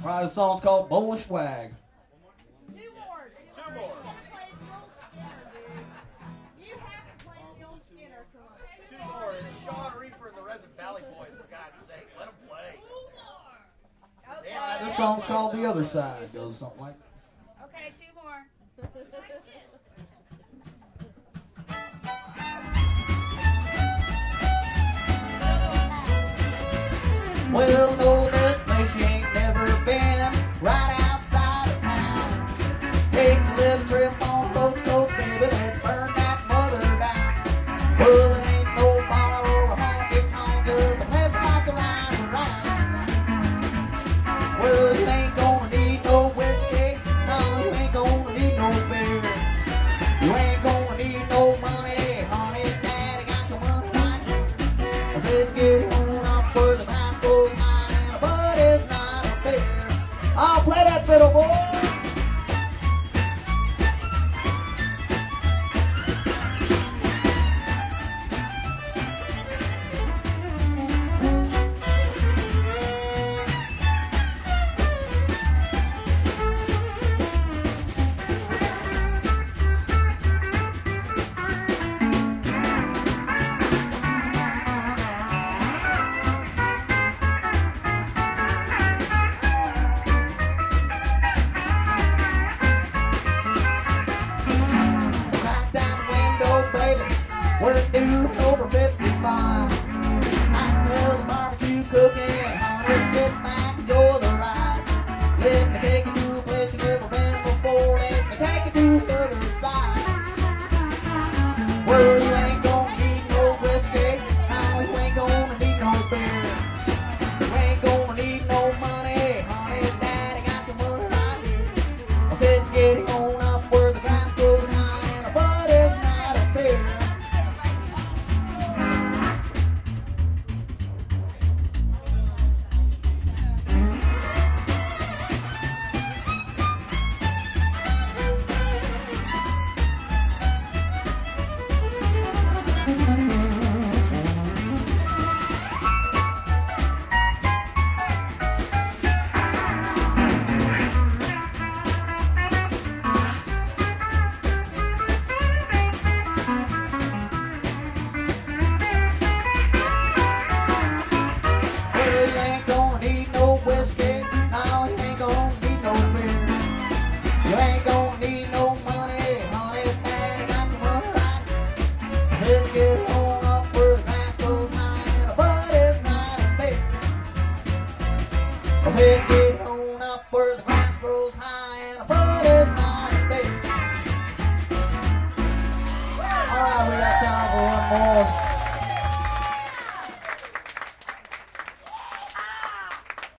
Right, this song's called Bullshwag. Two more. Two more. You haven't played Bill Skinner. Come on. Two more. It's Sean Reefer and the Resin Valley Boys, for God's sake. Let them play. Okay. This song's called The Other Side. It goes something like that. Okay, two more. Well, no, that place you ain't never been, right outside of town. Take a little trip on Coach Coach, baby, let's burn that mother down. Well, it ain't no bar or a honky tonk, cause the place like to ride around. Well, you ain't gonna need no whiskey, no, you ain't gonna need no beer. You ain't gonna need no money, honey, daddy got your money right here. I said get on up where the grass goes high and a bud is not a beer. I'll play that fiddle, boy. Right down the window, baby, we're due over 55. I smell the barbecue cooking, honey, sit back, enjoy the ride. Let me take you to a place you've never been before, let me take you to the other side. Well, you ain't gonna need no whiskey, no, you ain't gonna need no beer. You ain't gonna need no money, honey, daddy got your money right here. I said get on up where the grass grows high and a bud is not a beer. Well, you ain't gonna need no whiskey, no, you ain't gonna need no beer. You ain't gonna need no money, honey, daddy got your money right. I said get on up where the grass grows high and a bud is not a beer. I said get on up where the